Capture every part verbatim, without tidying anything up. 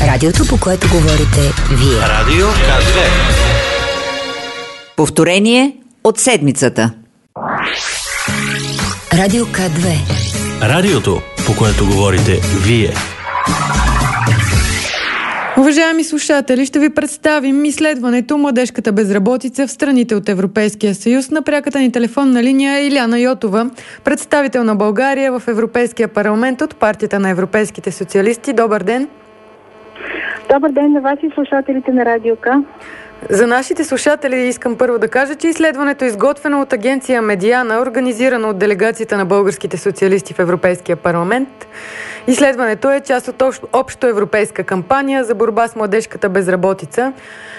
Радиото, по което говорите вие. Радио К две. Повторение от седмицата. Радио К две. Радиото, по което говорите вие. Уважаеми слушатели, ще ви представим изследването "Младежката безработица в страните от Европейския съюз" на пряката ни телефонна линия Илияна Йотова, представител на България в Европейския парламент от партията на европейските социалисти. Добър ден! Добър ден на вас и слушателите на Радио К. За нашите слушатели искам първо да кажа, че изследването е изготвено от агенция Медиана, организирано от делегацията на българските социалисти в Европейския парламент. Изследването е част от общоевропейска кампания за борба с младежката безработица,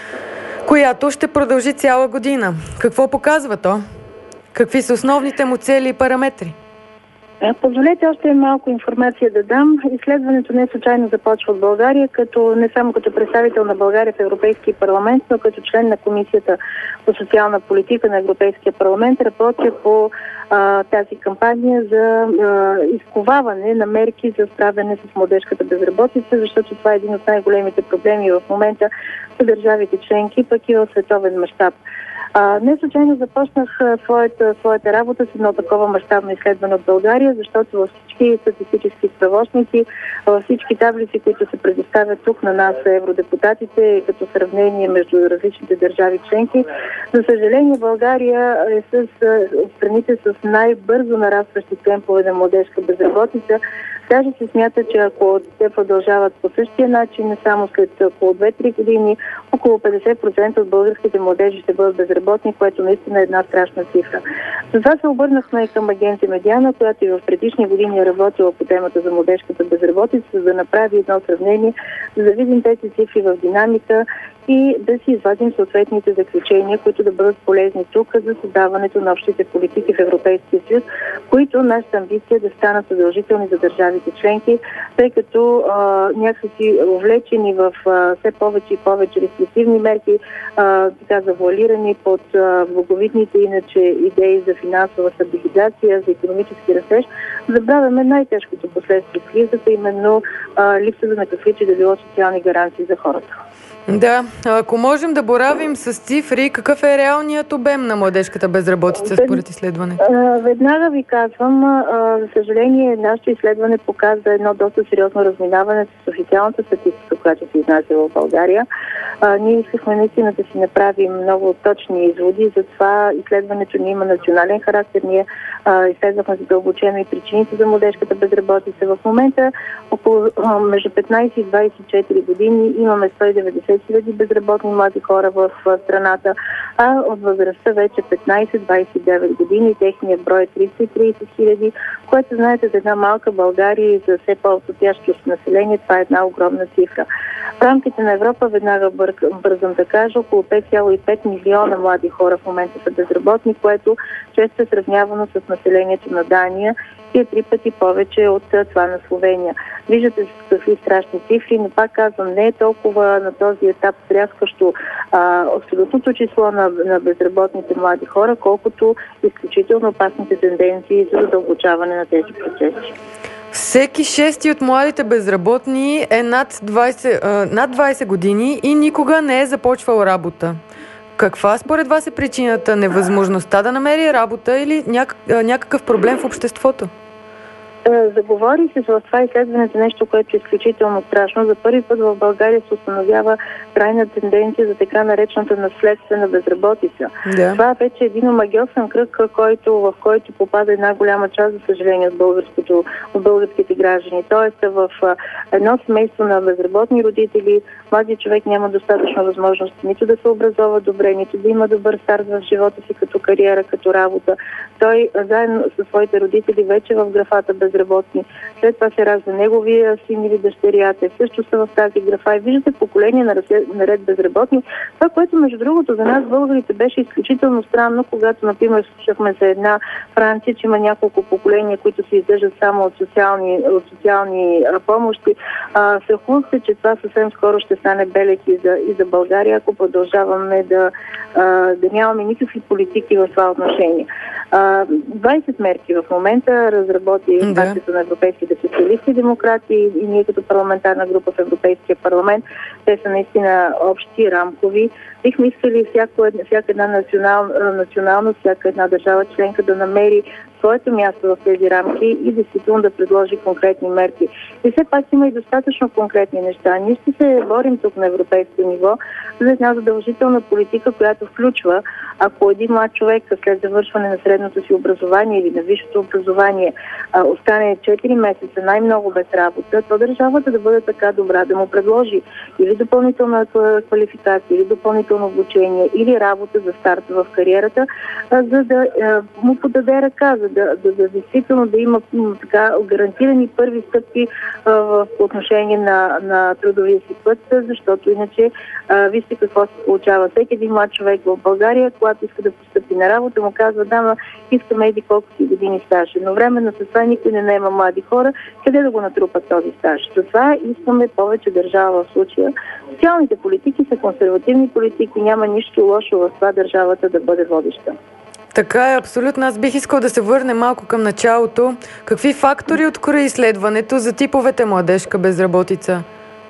която ще продължи цяла година. Какво показва то? Какви са основните му цели и параметри? Позволете още малко информация да дам. Изследването не случайно започва от България, като не само като представител на България в Европейския парламент, но като член на Комисията по социална политика на Европейския парламент работя по а, тази кампания за а, изковаване на мерки за справяне с младежката безработица, защото това е един от най-големите проблеми в момента за държавите членки, пък и в световен мащаб. А, не случайно започнах а, своята, своята работа с едно такова мащабно изследване от България, защото във всички статистически справочници, във всички таблици, които се предоставят тук на нас, евродепутатите, като сравнение между различните държави членки, за съжаление България е с страните с най-бързо нарастващи темпове на младежка безработица. Даже се смята, че ако те продължават по същия начин, не само след около две-три години, около петдесет процента от българските младежи ще бъдат безработни, което наистина е една страшна цифра. Затова се обърнахме към агенция Медиана, която и в предишни години е работила по темата за младежката безработица, за да направи едно сравнение, за да видим тези цифри в динамика и да си извадим съответните заключения, които да бъдат полезни тук за създаването на общите политики в Европейския съюз, които нашата амбиция да станат задължителни за държавите членки, тъй като а, някакси увлечени в а, все повече и повече рестриктивни мерки, а, така завуалирани под а, благовидните иначе идеи за финансова стабилизация, за икономически растеж, забравяме най-тежкото последствие в кризата, именно а, липсата на каквито да било социални гаранции за хората. Да, ако можем да боравим с цифри, какъв е реалният обем на младежката безработица според изследването? Веднага ви казвам, за съжаление, нашето изследване показва едно доста сериозно разминаване с официалната статистика, която се изнася в България. Ние искахме наистина да си направим много точни изводи, затова изследването ни има национален характер. Ние изследвахме задълбочено и причините за младежката безработица. В момента около между петнайсет и двайсет и четири години имаме сто и деветдесет хиляди безработни млади хора в страната, а от възрастта вече петнайсет до двайсет и девет години техният брой е триста и трийсет хиляди, което знаете за една малка България и за все по-отопящо население, това е една огромна цифра. В рамките на Европа, веднага бързам да кажа, около пет цяло и пет милиона млади хора в момента са безработни, което често е сравнявано с населението на Дания и е три пъти повече от това на Словения. Виждате с какви страшни цифри, но пак казвам, не е толкова на този етап стряскащо а, абсолютното число на, на безработните млади хора, колкото изключително опасните тенденции за задълбочаване на тези процеси. Всеки шести от младите безработни е над двайсет, а, над двайсет години и никога не е започвал работа. Каква според вас е причината? Невъзможността да намери работа или няк... някакъв проблем в обществото? Заговори се в това изследване за нещо, което е изключително страшно. За първи път в България се установява крайна тенденция за така наречената наследствена безработица. Да. Това вече е един омагьосан кръг, който, в който попада една голяма част, за съжаление, от, българското, от българските граждани. Тоест в едно семейство на безработни родители младият човек няма достатъчно възможности нито да се образова добре, нито да има добър старт в живота си като кариера, като работа. Той заедно със своите родители вече в графата безработни. След това се ражда неговия син или дъщеря. Те също са в тази графа и виждате поколение наред безработни. Това, което между другото за нас българите беше изключително странно, когато, например, слушахме за една Франция, че има няколко поколения, които се издържат само от социални, от социални помощи. А, страхувам се, че това съвсем скоро ще стане белег и за, и за България, ако продължаваме да, а, да нямаме никакви политики в това отношение. А, двайсет мерки в момента разработи да. партията на европейските социалисти и демократи и ние като парламентарна група в Европейския парламент. Те са наистина общи, рамкови. Бихме искали всяко, всяка една национал, националност, всяка една държава членка да намери своето място в тези рамки и действително да предложи конкретни мерки. И все пак има и достатъчно конкретни неща. Ние ще се борим тук на европейско ниво за една задължителна политика, която включва, ако един млад човек след завършване на средното си образование или на висшето образование а, остане четири месеца най-много без работа, то държавата да бъде така добра да му предложи или допълнителна квалификация, или допълнително обучение, или работа за старта в кариерата, а, за да а, му подаде ръка, за да, да, да действително да има м, така гарантирани първи стъпки а, в отношение на, на трудовия си път, защото иначе а, вижте какво се получава. Всеки един млад човек в България, когато иска да постъпи на работа, му казва: да, но искаме еди колко си години стаж. Едновременно с това никой не наема млади хора, къде да го натрупат този стаж. Затова искаме повече държава в случая. Социалните политики са консервативни политики, няма нищо лошо в това държавата да бъде водеща. Така е, абсолютно. Аз бих искал да се върне малко към началото. Какви фактори открои изследването за типовете младежка безработица?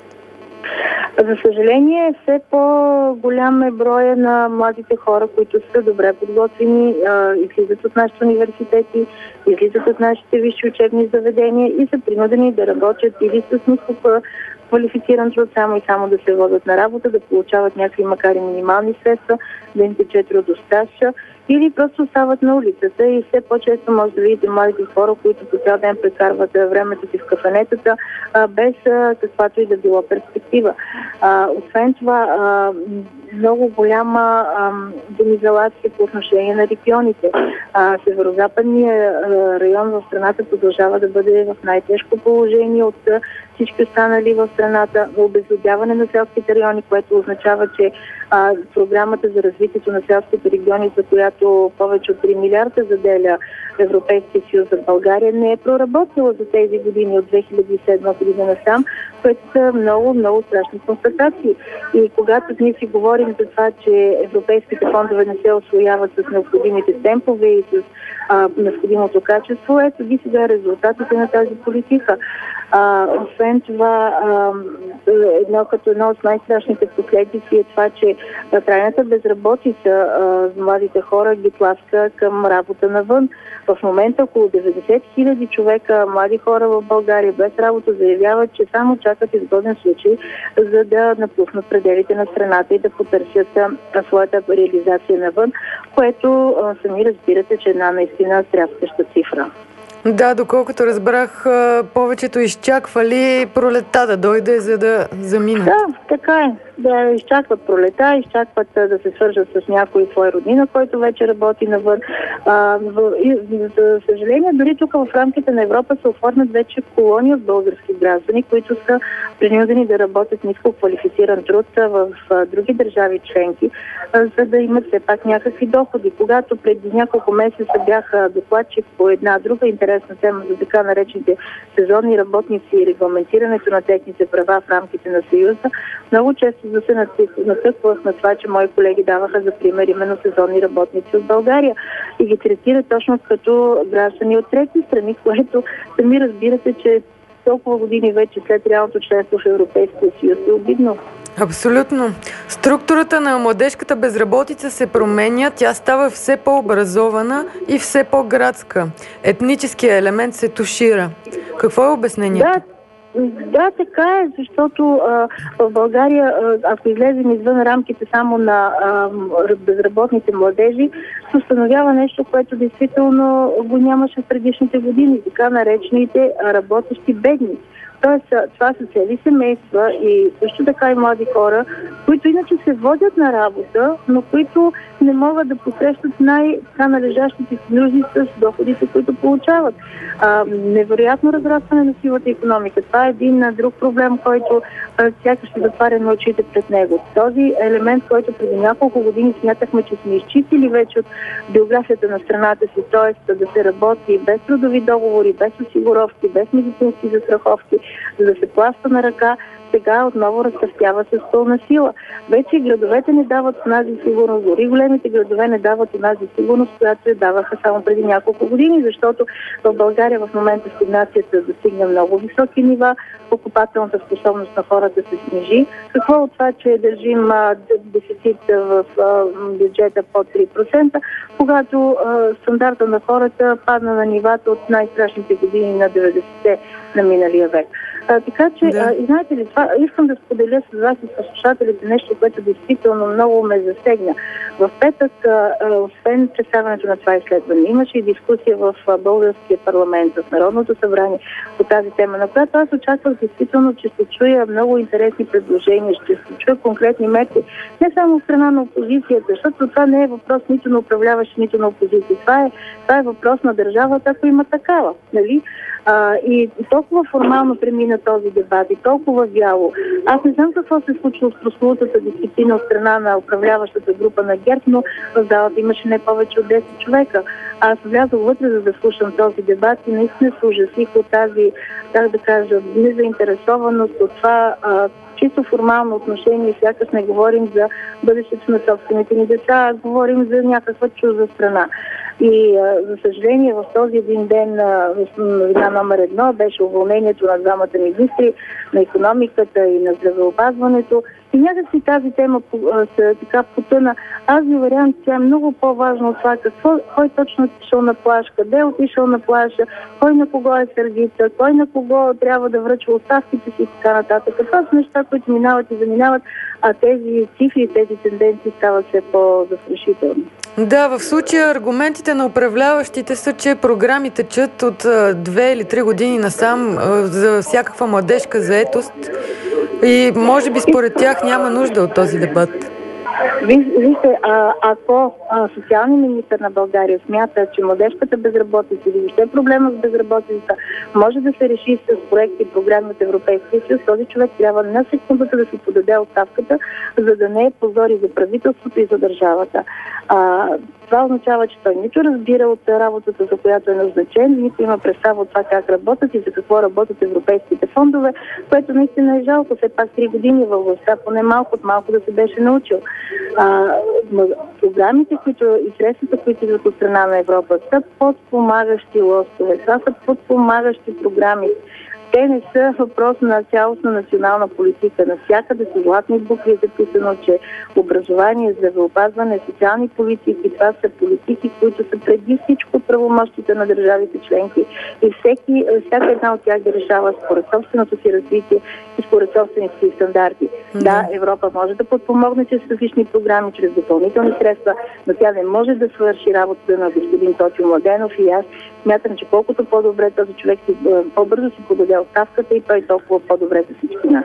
За съжаление, все по-голям е броя на младите хора, които са добре подготвени, излизат от нашите университети, излизат от нашите висши учебни заведения и са принудени да работят или с ниско квалифициран труд, само и само да се водят на работа, да получават някакви, макар и минимални средства, да им тече трудостаж, или просто остават на улицата и все по-често може да видите младите хора, които по цял ден прекарват времето си в кафенетата, а, без а, каквато и да било перспектива. А, освен това, а, много голяма демизалация по отношение на регионите. А, северо-западният район в страната продължава да бъде в най-тежко положение от всички останали в страната. Обезлюдяване на селските райони, което означава, че а, програмата за развитието на селските региони, за която повече от три милиарда заделя Европейския съюз за България, не е проработила за тези години от две хиляди и седма година насам, което са много, много страшни констатации. И когато ние си говорим за това, че европейските фондове не се освояват с необходимите темпове и с а, необходимото качество, ето ги сега резултатите на тази политика. А, освен това, а, едно като едно от най-страшните последици е това, че трайната безработица а, за младите хора ги тласка към работа навън. В момента около деветдесет хиляди човека, млади хора в България без работа, заявяват, че само чакат изгоден случай, за да напуснат пределите на страната и да потърсят а, своята реализация навън, което а, сами разбирате, че една наистина стряскаща цифра. Да, доколкото разбрах, повечето изчаквали пролетта да дойде, за да заминат. Да, така е. Да изчакват пролета, изчакват да се свържат с някой свой роднина, който вече работи навън. А, в, и, за съжаление, дори тук в рамките на Европа се оформят вече колонии от български граждани, които са принудени да работят ниско квалифициран труд в, в други държави членки, а, за да имат все пак някакви доходи. Когато преди няколко месеца бях докладчик по една друга интересна тема за така наречените сезонни работници и регламентирането на техните права в рамките на Съюза, много често да се натъквах на това, че мои колеги даваха за пример именно сезонни работници от България и ги третират точно като граждани от трети страни, което сами разбирате, че толкова години вече след реалното членство в Европейския съюз е обидно. Абсолютно. Структурата на младежката безработица се променя, тя става все по-образована и все по-градска. Етническият елемент се тушира. Какво е обяснението? Да, Да, така е, защото а, в България, а, ако излезем извън рамките само на а, безработните младежи, се установява нещо, което действително го нямаше в предишните години, така наречените работещи бедни. Тоест, това са цели семейства и също така и млади хора, които иначе се водят на работа, но които не могат да посрещат най-така належащите си нужди с доходите, които получават. А, невероятно разрастване на силата икономика. Това е един друг проблем, който сякаш ще затваряме очите пред него. Този елемент, който преди няколко години смятахме, че сме изчистили вече от биографията на страната си, т.е. да се работи без трудови договори, без осигуровки, без медицински застраховки, за да се плаща на ръка, сега отново разтъртява с пълна сила. Вече градовете не дават онази сигурност, дори големите градове не дават онази сигурност, която я даваха само преди няколко години, защото в България в момента стагнацията достигна много високи нива, покупателната способност на хората се снижи. Какво от това, че държим а, дефицит в а, бюджета под три процента, когато а, стандарта на хората падна на нивата от най-страшните години на деветдесетте на миналия век. А, така че, да. а, и знаете ли, това, искам да споделя с вас и с слушателите нещо, което действително много ме засегна. В петък, а, а, освен представянето на това изследване, имаше и дискусия в а, Българския парламент, в Народното събрание по тази тема, на която аз очаквах действително, че ще чуя много интересни предложения, ще се чуя конкретни мерки, не само от страна на опозицията, защото това не е въпрос нито на управляващи, нито на опозиция. Това е, това е въпрос на държавата, ако има такава, нали? А, и толкова формално премина този дебат и толкова вяло. Аз не знам какво се случва с прословутата дисциплина от страна на управляващата група на ГЕРБ, но в залата имаше не повече от десет човека. Аз влязох вътре, за да слушам този дебат и наистина се ужасих от тази, как да кажа, незаинтересованост от това а, чисто формално отношение. Сякаш не говорим за бъдещето на собствените ни деца, а говорим за някаква чужда страна. И, за съжаление, в този един ден новина номер едно беше уволнението на двамата министри на икономиката и на здравеопазването. И някакси тази тема се така потъна. Аз ви уверявам, че тя е много по-важна от това какво, кой точно е отишъл на плаж, къде е отишъл на плажа, кой на кого е сърдица, кой на кого трябва да връчва оставките си и така нататък. Това са неща, които минават и заминават, а тези цифри, тези тенденции стават все по-застрашителни. Да, в случая аргументите на управляващите са, че програми течат от две или три години насам за всякаква младежка заетост и може би според тях няма нужда от този дебат. Вижте, а, ако а, социалният министър на България смята, че младежката безработица или въобще проблема с безработицата може да се реши с проекти и програми от Европейския съюз, този човек трябва на секундата да си подаде оставката, за да не е позори за правителството и за държавата. А, това означава, че той нито разбира от работата, за която е назначен, нито има представа от това как работят и за какво работят европейските фондове, което наистина е жалко. Все пак три години във властта, поне малко от малко да се беше научил. А, програмите, които и средствата, които идват от страна на Европа, са подпомагащи лостове. Това са подпомагащи програми. Те не са въпрос на цялостна национална политика. Навсякъде са златни букви записано, че образование, здравеопазване, социални политики, това са политики, които са преди всичко правомощите на държавите членки. И всеки, всяка една от тях да решава според собственото си развитие и според собствените си стандарти. Mm-hmm. Да, Европа може да подпомогне чрез различни програми, чрез допълнителни средства, но тя не може да свърши работата на господин Тотю Младенов и аз смятам, че колкото по-добре този човек си, по-бързо си подаде оставката и той толкова по-добре за всички нас.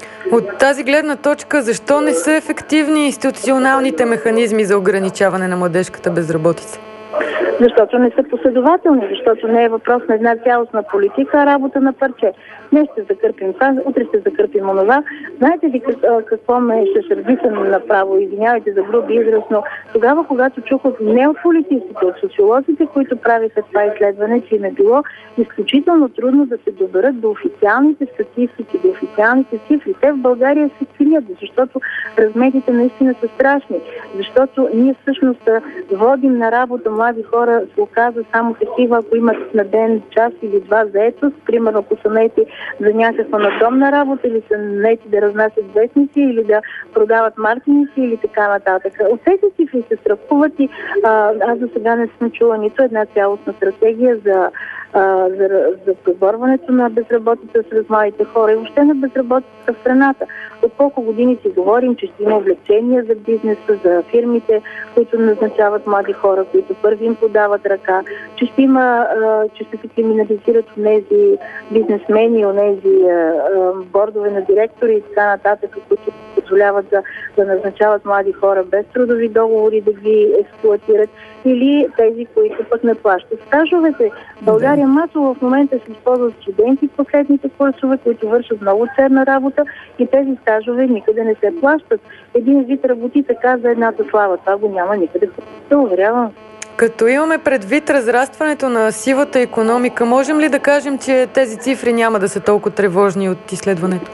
От тази гледна точка, защо не са ефективни институционалните механизми за ограничаване на младежката безработица? Защото не са последователни, защото не е въпрос на една цялостна политика, а работа на парче. Днес ще закърпим това, утре ще закърпим онова. Знаете ли какво ме ще сърдиса направо? Извинявайте за груби израз, но тогава, когато чух не от политиците, от социолозите, които правиха това изследване, че им е било изключително трудно да се доберат до официалните статистики, до официалните цифри. Те в България се крият, защото разметите наистина са страшни. Защото ние всъщност водим на работа млади хора, се оказа само такива, ако имат на ден час или два заетост, примерно ако са наети за някаква надомна работа или са наети да разнасят вестници или да продават мартиници или така нататък. От тези цифри се страхуват и а, аз до сега не съм чула нито една цялостна стратегия за Uh, за, за преборването на безработица сред младите хора и въобще на безработицата в страната. От колко години си говорим, че ще има облегчения за бизнеса, за фирмите, които назначават млади хора, които първи им подават ръка, че ще има, uh, че ще се криминализират онези бизнесмени, онези uh, бордове на директори и така нататък, които позволяват да, да назначават млади хора без трудови договори, да ги експлоатират, или тези, които пък не плащат стажовете. България масово в момента се използват студенти в последните курсове, които вършат много ценна работа и тези стажове никъде не се плащат. Един вид работи така за едната слава. Това го няма никъде. Да, уверявам. Като имаме предвид разрастването на сивата икономика, можем ли да кажем, че тези цифри няма да са толкова тревожни от изследването?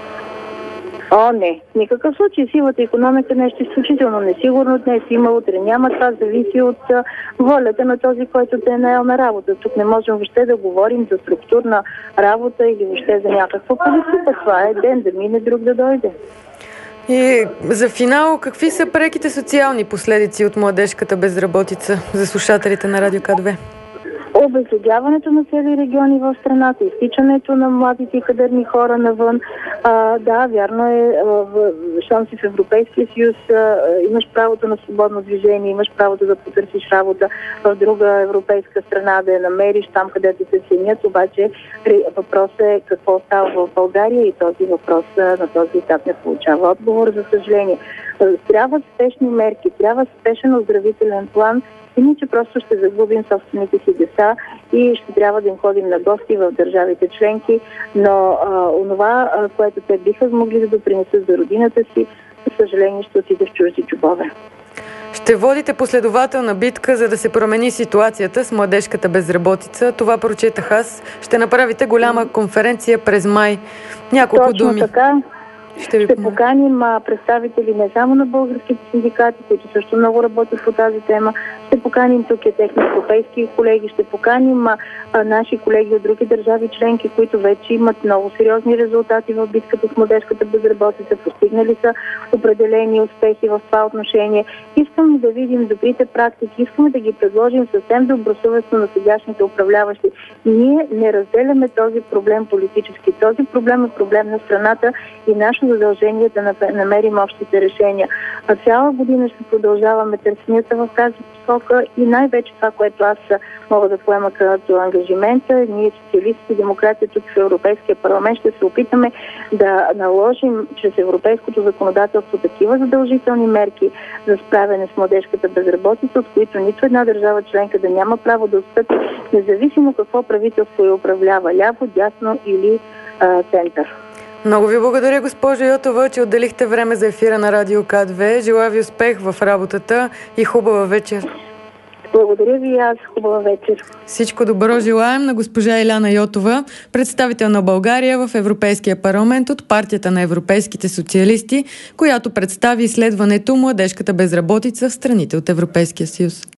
О, не. В никакъв случай сивата икономика е нещо изключително несигурно. Днес има, утре няма. Това зависи от а, волята на този, който те е наел на работа. Тук не можем въобще да говорим за структурна работа или въобще за някаква политика. Това е ден да мине, друг да дойде. И за финал, какви са преките социални последици от младежката безработица за слушателите на Радио К две? Обезлюдяването на цели региони в страната, изтичането на младите и кадърни хора навън. А, да, вярно е, щом си в Европейския съюз, а, имаш правото на свободно движение, имаш правото да потърсиш работа в друга европейска страна, да я намериш там, където се ценят, обаче въпросът е какво става в България и този въпрос на този етап не получава отговор, за съжаление. Трябва спешни мерки, трябва спешен оздравителен план, иначе просто ще загубим собствените си деца и ще трябва да им ходим на гости в държавите членки, но а, онова, а, което те биха могли да допринесат за родината си, за съжаление ще отиде в чужди джобове. Ще водите последователна битка, за да се промени ситуацията с младежката безработица. Това прочетах аз. Ще направите голяма конференция през май. Няколко Точно думи. Така. Ще, ще поканим а, представители не само на българските синдикати, които също много работят по тази тема. Ще поканим тук и техни европейски колеги, ще поканим а, а, наши колеги от други държави членки, които вече имат много сериозни резултати в битката с младежката безработица, постигнали са определени успехи в това отношение. Искаме да видим добрите практики, искаме да ги предложим съвсем добросъвестно на сегашните управляващи. Ние не разделяме този проблем политически. Този проблем е проблем на страната и нашето задължение да намерим общите решения. А цяла година ще продължаваме търсенията в тази посока и най-вече това, което аз мога да поема като ангажимента, ние социалистите и демократите тук в Европейския парламент ще се опитаме да наложим чрез европейското законодателство такива задължителни мерки за справяне с младежката безработица, от които нито една държава членка да няма право да отстъпи, независимо какво правителство я управлява, ляво, дясно или а, център. Много ви благодаря, госпожо Йотова, че отделихте време за ефира на Радио К две. Желая ви успех в работата и хубава вечер. Благодаря ви и аз. Хубава вечер. Всичко добро желаем на госпожа Иляна Йотова, представител на България в Европейския парламент от партията на европейските социалисти, която представи изследването "Младежката безработица в страните от Европейския съюз".